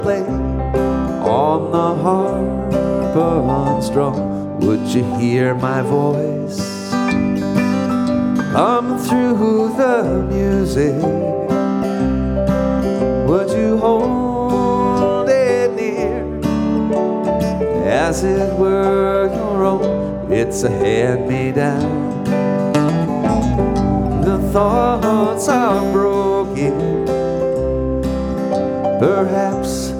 play on the harp unstrung. Would you hear my voice come through the music? Would you hold it near as it were your own? It's a hand-me-down. The thoughts are broken, perhaps